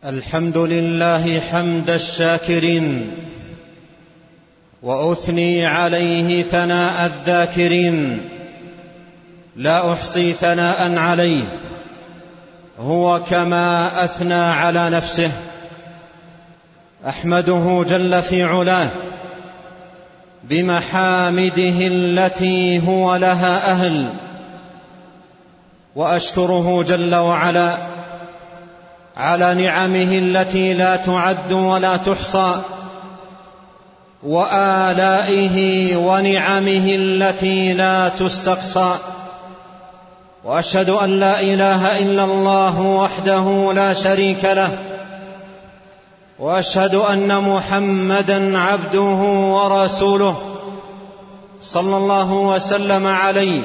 الحمد لله حمد الشاكرين، وأثني عليه ثناء الذاكرين، لا أحصي ثناء عليه هو كما أثنى على نفسه. أحمده جل في علاه بمحامده التي هو لها أهل، وأشكره جل وعلا على نعمه التي لا تعد ولا تحصى، وآلائه ونعمه التي لا تستقصى. وأشهد أن لا إله إلا الله وحده لا شريك له، وأشهد أن محمدًا عبده ورسوله صلى الله وسلم عليه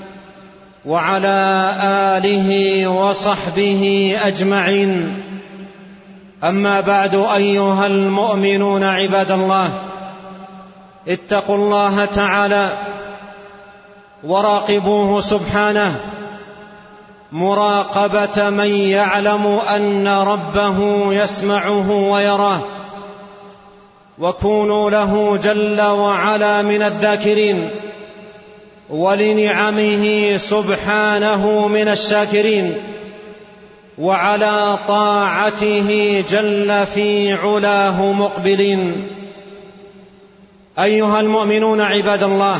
وعلى آله وصحبه أجمعين. أما بعد، أيها المؤمنون عباد الله، اتقوا الله تعالى وراقبوه سبحانه مراقبة من يعلم أن ربه يسمعه ويراه، وكونوا له جل وعلا من الذاكرين، ولنعمه سبحانه من الشاكرين، وعلى طاعته جل في علاه مقبلين. أيها المؤمنون عباد الله،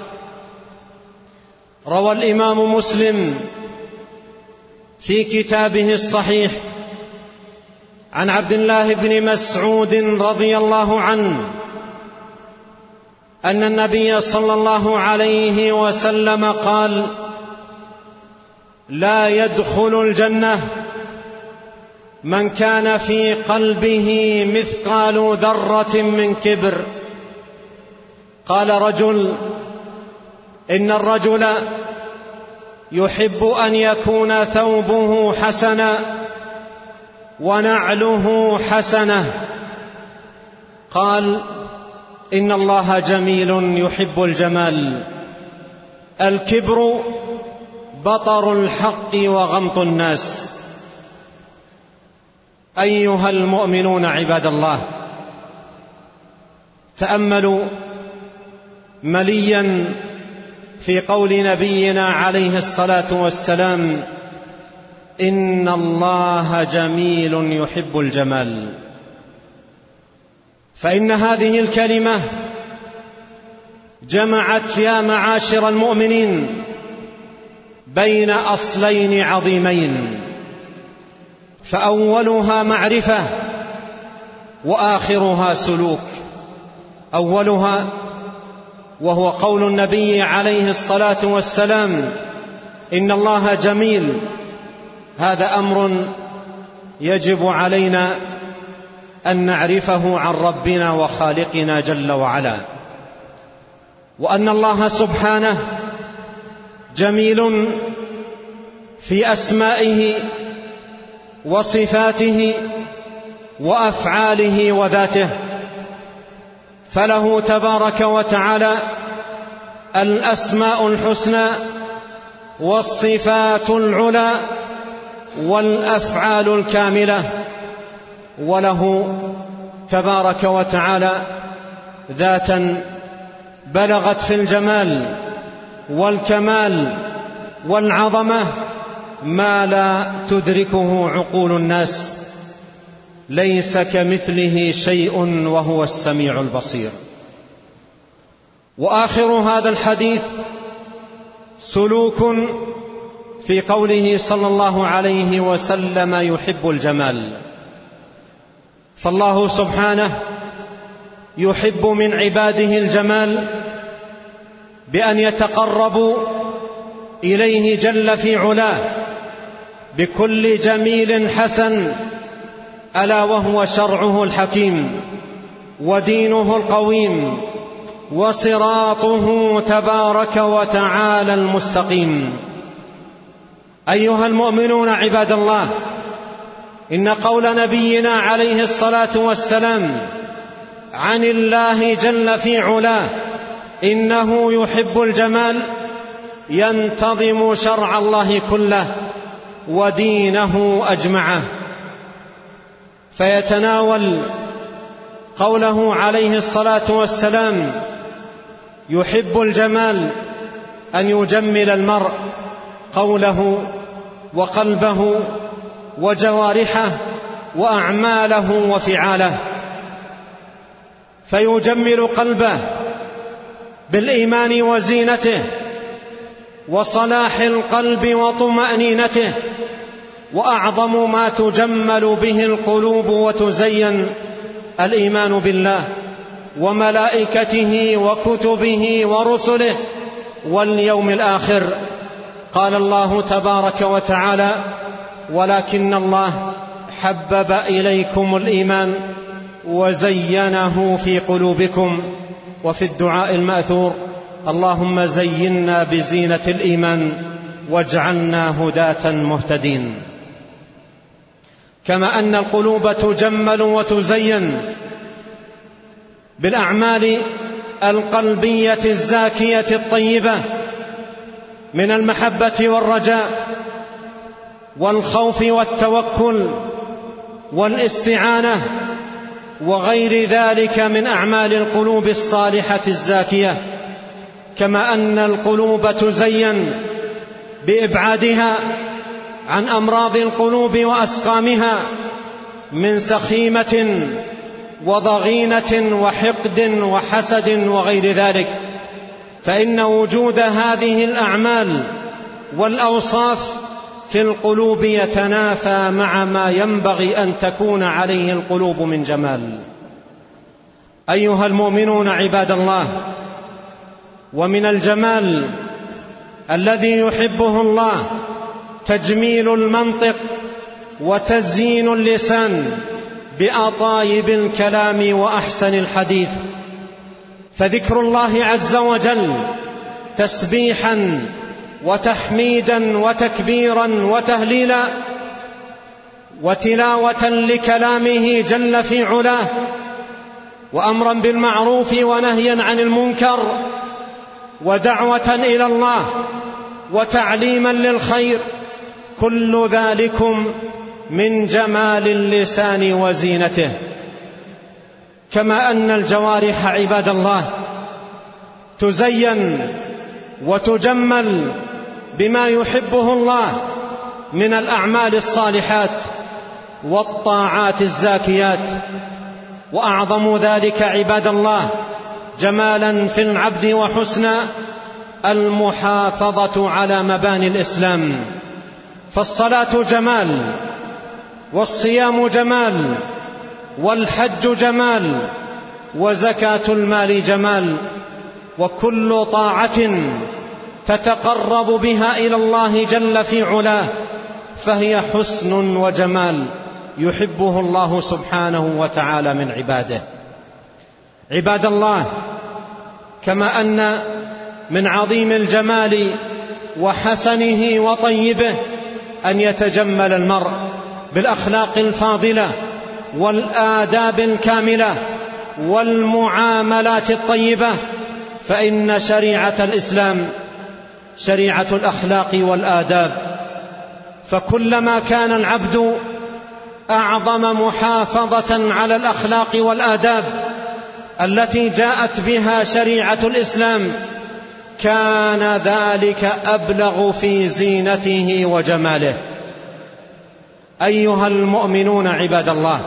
روى الإمام مسلم في كتابه الصحيح عن عبد الله بن مسعود رضي الله عنه أن النبي صلى الله عليه وسلم قال: لا يدخل الجنة من كان في قلبه مثقال ذرة من كبر. قال رجل: إن الرجل يحب أن يكون ثوبه حسنا ونعله حسنة. قال: إن الله جميل يحب الجمال. الكبر بطر الحق وغمط الناس. أيها المؤمنون عباد الله، تأملوا مليا في قول نبينا عليه الصلاة والسلام: إن الله جميل يحب الجمال. فإن هذه الكلمة جمعت يا معاشر المؤمنين بين أصلين عظيمين، فأولها معرفة وآخرها سلوك. أولها وهو قول النبي عليه الصلاة والسلام: إن الله جميل. هذا أمر يجب علينا أن نعرفه عن ربنا وخالقنا جل وعلا، وأن الله سبحانه جميل في أسمائه وصفاته وأفعاله وذاته، فله تبارك وتعالى الأسماء الحسنى والصفات العلى والأفعال الكاملة، وله تبارك وتعالى ذاتا بلغت في الجمال والكمال والعظمة ما لا تدركه عقول الناس. ليس كمثله شيء وهو السميع البصير. وآخر هذا الحديث سلوك في قوله صلى الله عليه وسلم: يحب الجمال. فالله سبحانه يحب من عباده الجمال بأن يتقربوا إليه جل في علاه بكل جميل حسن، ألا وهو شرعه الحكيم ودينه القويم وصراطه تبارك وتعالى المستقيم. أيها المؤمنون عباد الله، إن قول نبينا عليه الصلاة والسلام عن الله جل في علاه إنه يحب الجمال ينتظم شرع الله كله ودينه أجمعه. فيتناول قوله عليه الصلاة والسلام: يحب الجمال أن يجمل المرء قوله وقلبه وجوارحه وأعماله وفعاله، فيجمل قلبه بالإيمان وزينته وصلاح القلب وطمأنينته. وأعظم ما تجمل به القلوب وتزين الإيمان بالله وملائكته وكتبه ورسله واليوم الآخر. قال الله تبارك وتعالى: ولكن الله حبب إليكم الإيمان وزينه في قلوبكم. وفي الدعاء المأثور: اللهم زينا بزينة الإيمان واجعلنا هداة مهتدين. كما أن القلوب تجمل وتزين بالأعمال القلبية الزاكية الطيبة من المحبة والرجاء والخوف والتوكل والاستعانة وغير ذلك من أعمال القلوب الصالحة الزاكية. كما أن القلوب تزين بإبعادها عن أمراض القلوب وأسقامها من سخيمة وضغينة وحقد وحسد وغير ذلك، فإن وجود هذه الأعمال والأوصاف في القلوب يتنافى مع ما ينبغي أن تكون عليه القلوب من جمال. أيها المؤمنون عباد الله، ومن الجمال الذي يحبه الله تجميل المنطق وتزيين اللسان بأطايب الكلام وأحسن الحديث، فذكر الله عز وجل تسبيحا وتحميدا وتكبيرا وتهليلا وتلاوة لكلامه جل في علاه وأمرا بالمعروف ونهيا عن المنكر ودعوة إلى الله وتعليما للخير، كل ذلكم من جمال اللسان وزينته. كما أن الجوارح عباد الله تزين وتجمل بما يحبه الله من الأعمال الصالحات والطاعات الزاكيات، وأعظم ذلك عباد الله جمالا في العبد وحسنا المحافظة على مباني الإسلام. فالصلاة جمال، والصيام جمال، والحج جمال، وزكاة المال جمال، وكل طاعة تتقرب بها إلى الله جل في علاه فهي حسن وجمال يحبه الله سبحانه وتعالى من عباده. عباد الله، كما أن من عظيم الجمال وحسنه وطيبه أن يتجمل المرء بالأخلاق الفاضلة والآداب الكاملة والمعاملات الطيبة، فإن شريعة الإسلام شريعة الأخلاق والآداب، فكلما كان العبد أعظم محافظة على الأخلاق والآداب التي جاءت بها شريعة الإسلام كان ذلك أبلغ في زينته وجماله. أيها المؤمنون عباد الله،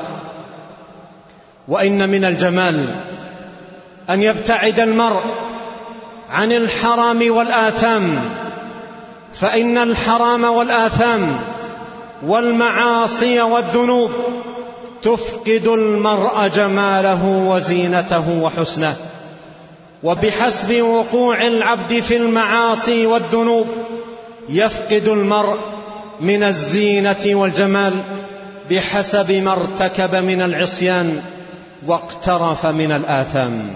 وإن من الجمال أن يبتعد المرء عن الحرام والآثام، فإن الحرام والآثام والمعاصي والذنوب تفقد المرء جماله وزينته وحسنه. وبحسب وقوع العبد في المعاصي والذنوب يفقد المرء من الزينة والجمال بحسب ما ارتكب من العصيان واقترف من الآثام.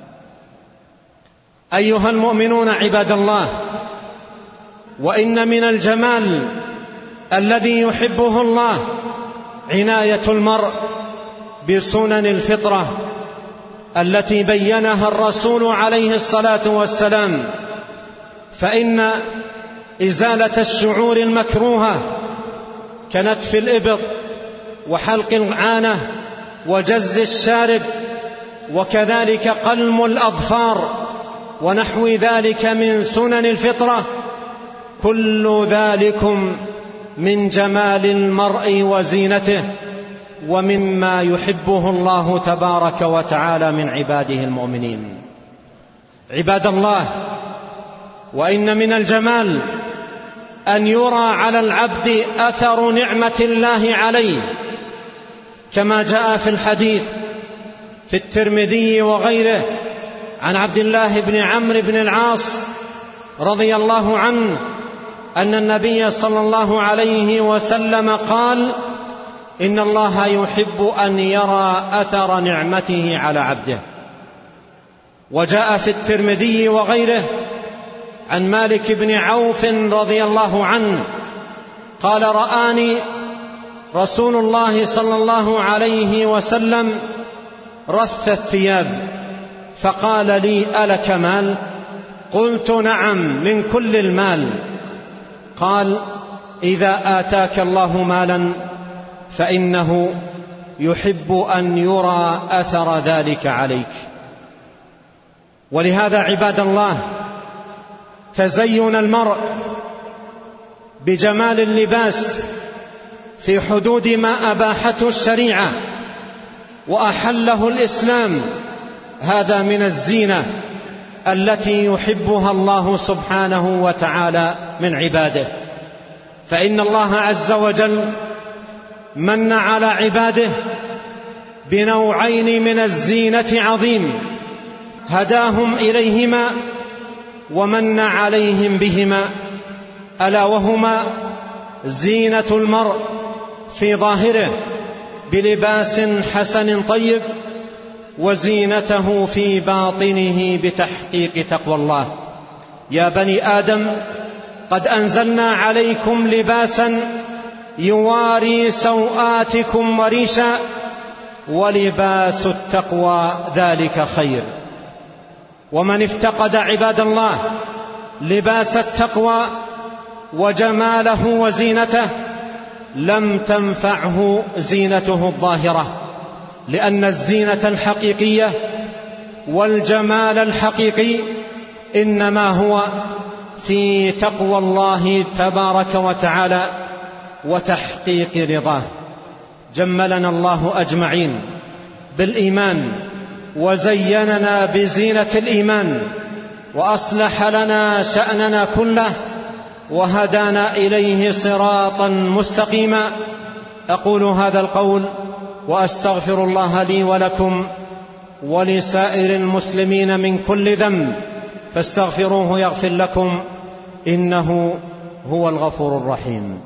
أيها المؤمنون عباد الله، وإن من الجمال الذي يحبه الله عناية المرء بسنن الفطرة التي بينها الرسول عليه الصلاة والسلام، فإن إزالة الشعور المكروهة كنتف الإبط وحلق العانة وجز الشارب، وكذلك قلم الأظفار ونحو ذلك من سنن الفطرة، كل ذلكم من جمال المرء وزينته ومما يحبه الله تبارك وتعالى من عباده المؤمنين. عباد الله، وإن من الجمال أن يرى على العبد أثر نعمة الله عليه، كما جاء في الحديث في الترمذي وغيره عن عبد الله بن عمرو بن العاص رضي الله عنه أن النبي صلى الله عليه وسلم قال: إن الله يحب أن يرى أثر نعمته على عبده. وجاء في الترمذي وغيره عن مالك بن عوف رضي الله عنه قال: رآني رسول الله صلى الله عليه وسلم رث الثياب فقال لي: ألك مال؟ قلت: نعم، من كل المال. قال: إذا آتاك الله مالا فإنه يحب أن يرى أثر ذلك عليك. ولهذا عباد الله، تزين المرء بجمال اللباس في حدود ما أباحته الشريعة وأحله الإسلام، هذا من الزينة التي يحبها الله سبحانه وتعالى من عباده. فإن الله عز وجل من على عباده بنوعين من الزينة عظيم هداهم إليهما ومن عليهم بهما، ألا وهما زينة المرء في ظاهره بلباس حسن طيب، وزينته في باطنه بتحقيق تقوى الله. يا بني آدم، قد أنزلنا عليكم لباسا يواري سوآتكم وريشا، ولباس التقوى ذلك خير. ومن افتقد عباد الله لباس التقوى وجماله وزينته لم تنفعه زينته الظاهرة، لأن الزينة الحقيقية والجمال الحقيقي إنما هو في تقوى الله تبارك وتعالى وتحقيق رضاه. جملنا الله أجمعين بالإيمان وزيننا بزينة الإيمان وأصلح لنا شأننا كله وهدانا إليه صراطا مستقيما. أقول هذا القول وأستغفر الله لي ولكم ولسائر المسلمين من كل ذنب، فاستغفروه يغفر لكم، إنه هو الغفور الرحيم.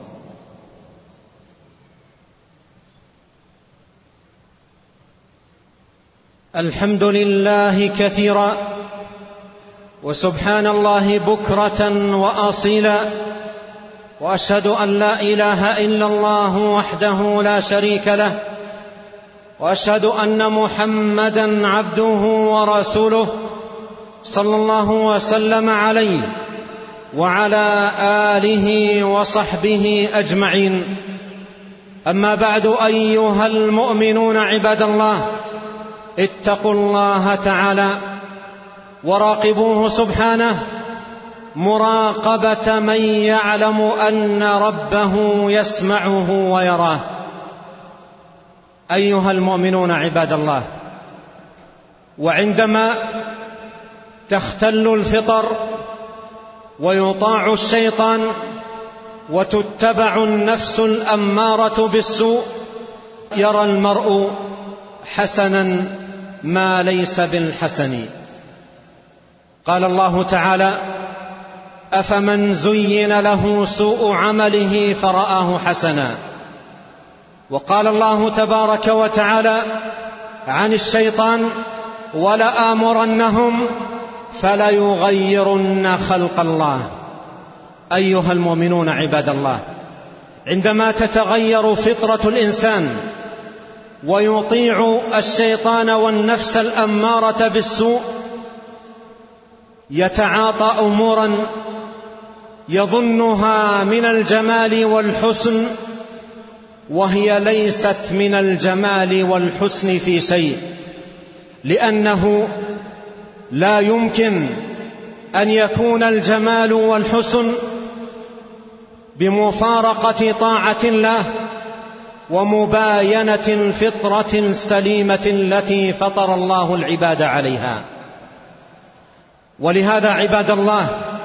الحمد لله كثيرا، وسبحان الله بكرة وأصيلا، وأشهد أن لا إله إلا الله وحده لا شريك له، وأشهد أن محمدًا عبده ورسوله صلى الله وسلم عليه وعلى آله وصحبه أجمعين. أما بعد، أيها المؤمنون عباد الله، اتقوا الله تعالى وراقبوه سبحانه مراقبة من يعلم أن ربه يسمعه ويراه. أيها المؤمنون عباد الله، وعندما تختل الفطر ويطاع الشيطان وتتبع النفس الأمارة بالسوء، يرى المرء حسنا ما ليس بالحسن. قال الله تعالى: أفمن زين له سوء عمله فرآه حسنا. وقال الله تبارك وتعالى عن الشيطان: ولآمرنهم فليغيرن خلق الله. أيها المؤمنون عباد الله، عندما تتغير فطرة الإنسان ويطيع الشيطان والنفس الأمارة بالسوء، يتعاطى أمورا يظنها من الجمال والحسن وهي ليست من الجمال والحسن في شيء، لأنه لا يمكن أن يكون الجمال والحسن بمفارقة طاعة الله ومباينة الفطرة السليمة التي فطر الله العباد عليها. ولهذا عباد الله،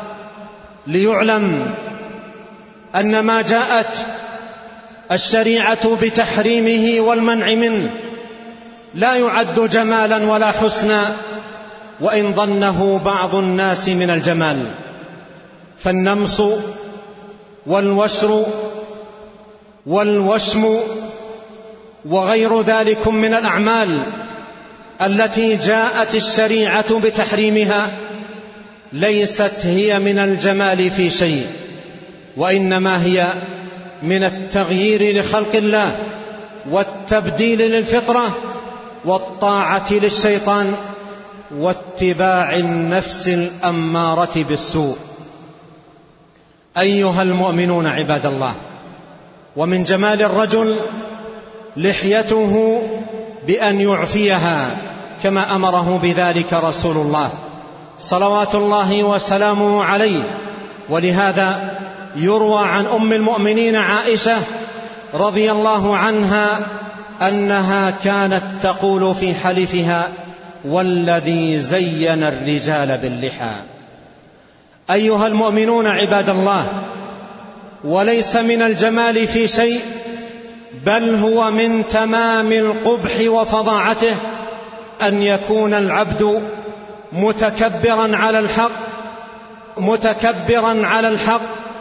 ليعلم أن ما جاءت الشريعة بتحريمه والمنع منه لا يعد جمالا ولا حسنا، وإن ظنه بعض الناس من الجمال. فالنمص والوشر والوشم وغير ذلك من الأعمال التي جاءت الشريعة بتحريمها ليست هي من الجمال في شيء، وإنما هي من التغيير لخلق الله والتبديل للفطرة والطاعة للشيطان واتباع النفس الأمارة بالسوء. أيها المؤمنون عباد الله، ومن جمال الرجل لحيته بأن يعفيها كما أمره بذلك رسول الله صلوات الله وسلامه عليه. ولهذا يروى عن أم المؤمنين عائشة رضي الله عنها أنها كانت تقول في حلفها: والذي زين الرجال باللحى. أيها المؤمنون عباد الله، وليس من الجمال في شيء، بل هو من تمام القبح وفظاعته أن يكون العبد متكبرا على الحق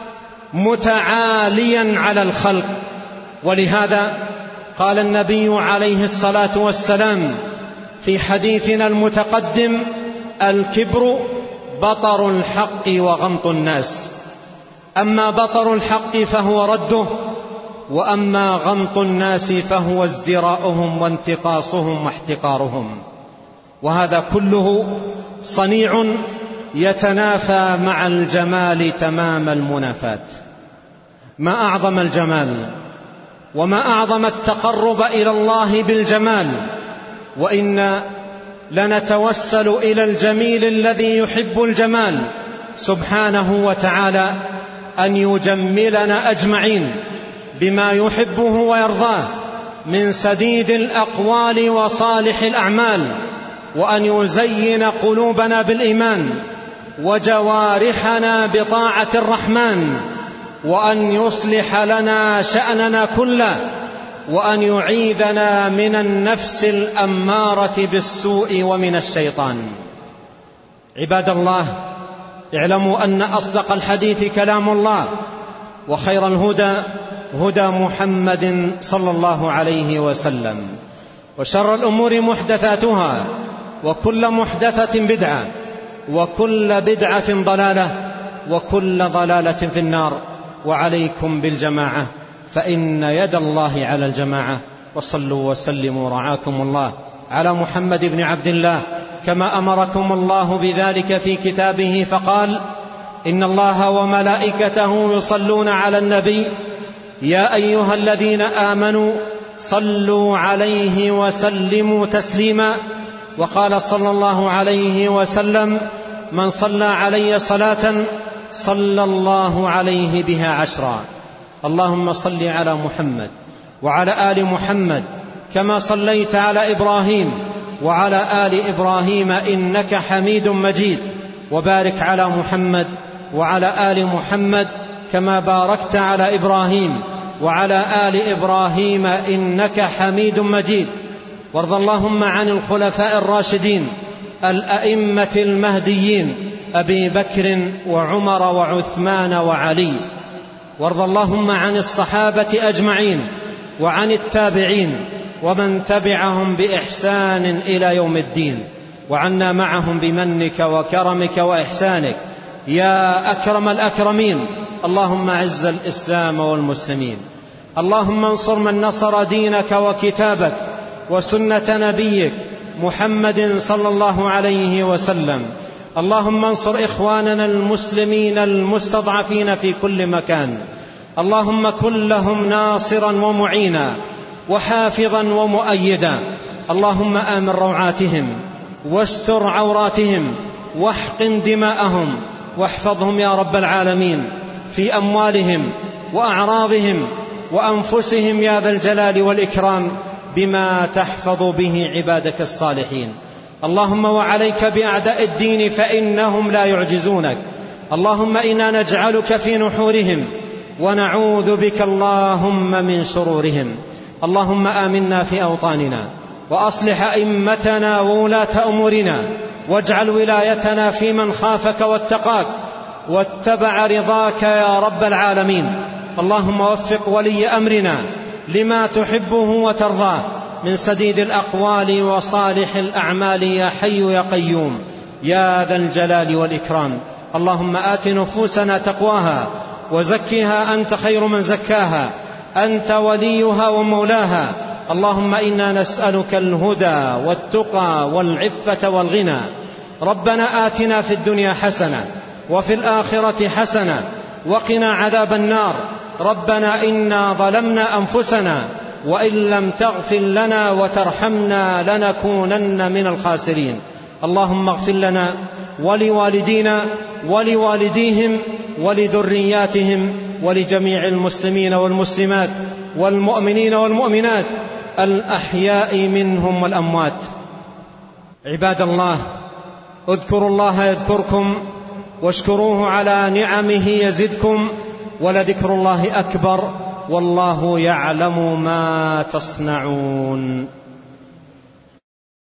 متعاليا على الخلق. ولهذا قال النبي عليه الصلاة والسلام في حديثنا المتقدم: الكبر بطر الحق وغمط الناس. أما بطر الحق فهو رده، وأما غمط الناس فهو ازدراؤهم وانتقاصهم واحتقارهم. وهذا كله صنيع يتنافى مع الجمال تمام المنافاة. ما أعظم الجمال وما أعظم التقرب إلى الله بالجمال، وإن لنتوسل إلى الجميل الذي يحب الجمال سبحانه وتعالى أن يجملنا أجمعين بما يحبه ويرضاه من سديد الأقوال وصالح الأعمال، وأن يزين قلوبنا بالإيمان وجوارحنا بطاعة الرحمن، وأن يصلح لنا شأننا كله، وأن يعيذنا من النفس الأمارة بالسوء ومن الشيطان. عباد الله، اعلموا أن أصدق الحديث كلام الله، وخير الهدى هدى محمد صلى الله عليه وسلم، وشر الأمور محدثاتها، وكل محدثة بدعة، وكل بدعة ضلالة، وكل ضلالة في النار. وعليكم بالجماعة، فإن يد الله على الجماعة. وصلوا وسلموا رعاكم الله على محمد بن عبد الله كما أمركم الله بذلك في كتابه، فقال: إن الله وملائكته يصلون على النبي يا أيها الذين آمنوا صلوا عليه وسلموا تسليما. وقال صلى الله عليه وسلم: من صلى علي صلاة صلى الله عليه بها 10. اللهم صل على محمد وعلى آل محمد كما صليت على إبراهيم وعلى آل إبراهيم إنك حميد مجيد، وبارك على محمد وعلى آل محمد كما باركت على إبراهيم وعلى آل إبراهيم إنك حميد مجيد. وارض اللهم عن الخلفاء الراشدين الأئمة المهديين أبي بكر وعمر وعثمان وعلي. وارض اللهم عن الصحابة أجمعين وعن التابعين ومن تبعهم بإحسان إلى يوم الدين، وعنا معهم بمنك وكرمك وإحسانك يا أكرم الأكرمين. اللهم أعز الإسلام والمسلمين، اللهم انصر من نصر دينك وكتابك وسنة نبيك محمد صلى الله عليه وسلم. اللهم انصر إخواننا المسلمين المستضعفين في كل مكان، اللهم كن لهم ناصرا ومعينا وحافظا ومؤيدا. اللهم آمن روعاتهم واستر عوراتهم واحقن دماءهم واحفظهم يا رب العالمين في أموالهم وأعراضهم وأنفسهم يا ذا الجلال والإكرام بما تحفظ به عبادك الصالحين. اللهم وعليك بأعداء الدين فإنهم لا يعجزونك. اللهم إنا نجعلك في نحورهم ونعوذ بك اللهم من شرورهم. اللهم آمنا في أوطاننا وأصلح أئمتنا وولاة أمورنا واجعل ولايتنا في من خافك واتقاك واتبع رضاك يا رب العالمين. اللهم وفق ولي أمرنا لما تحبه وترضاه من سديد الأقوال وصالح الأعمال يا حي يا قيوم يا ذا الجلال والإكرام. اللهم آت نفوسنا تقواها وزكها أنت خير من زكاها أنت وليها ومولاها. اللهم إنا نسألك الهدى والتقى والعفة والغنى. ربنا آتنا في الدنيا حسنة وفي الآخرة حسنة وقنا عذاب النار. ربنا إنا ظلمنا أنفسنا وإن لم تغفر لنا وترحمنا لنكونن من الخاسرين. اللهم اغفر لنا ولوالدينا ولوالديهم ولذرياتهم ولجميع المسلمين والمسلمات والمؤمنين والمؤمنات الأحياء منهم والأموات. عباد الله، اذكروا الله يذكركم واشكروه على نعمه يزدكم ولذكر الله أكبر والله يعلم ما تصنعون.